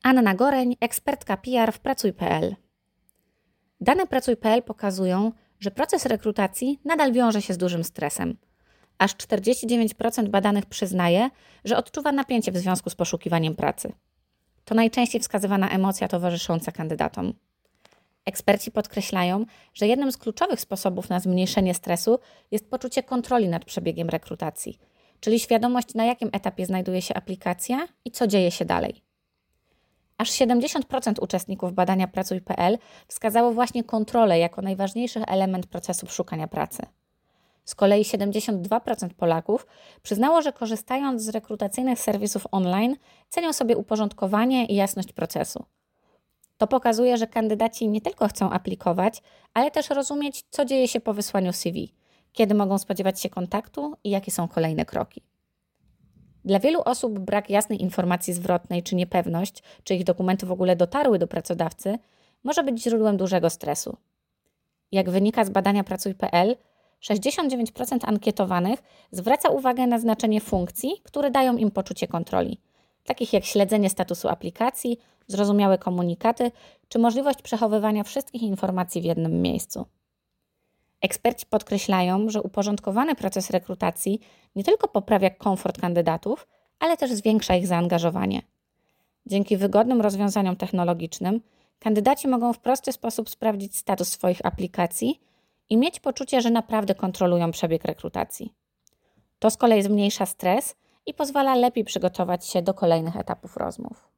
Anna Goreń, ekspertka PR w Pracuj.pl. Dane Pracuj.pl pokazują, że proces rekrutacji nadal wiąże się z dużym stresem. Aż 49% badanych przyznaje, że odczuwa napięcie w związku z poszukiwaniem pracy. To najczęściej wskazywana emocja towarzysząca kandydatom. Eksperci podkreślają, że jednym z kluczowych sposobów na zmniejszenie stresu jest poczucie kontroli nad przebiegiem rekrutacji, czyli świadomość, na jakim etapie znajduje się aplikacja i co dzieje się dalej. Aż 70% uczestników badania Pracuj.pl wskazało właśnie kontrolę jako najważniejszy element procesu szukania pracy. Z kolei 72% Polaków przyznało, że korzystając z rekrutacyjnych serwisów online cenią sobie uporządkowanie i jasność procesu. To pokazuje, że kandydaci nie tylko chcą aplikować, ale też rozumieć, co dzieje się po wysłaniu CV, kiedy mogą spodziewać się kontaktu i jakie są kolejne kroki. Dla wielu osób brak jasnej informacji zwrotnej czy niepewność, czy ich dokumenty w ogóle dotarły do pracodawcy, może być źródłem dużego stresu. Jak wynika z badania Pracuj.pl, 69% ankietowanych zwraca uwagę na znaczenie funkcji, które dają im poczucie kontroli, takich jak śledzenie statusu aplikacji, zrozumiałe komunikaty czy możliwość przechowywania wszystkich informacji w jednym miejscu. Eksperci podkreślają, że uporządkowany proces rekrutacji nie tylko poprawia komfort kandydatów, ale też zwiększa ich zaangażowanie. Dzięki wygodnym rozwiązaniom technologicznym kandydaci mogą w prosty sposób sprawdzić status swoich aplikacji i mieć poczucie, że naprawdę kontrolują przebieg rekrutacji. To z kolei zmniejsza stres i pozwala lepiej przygotować się do kolejnych etapów rozmów.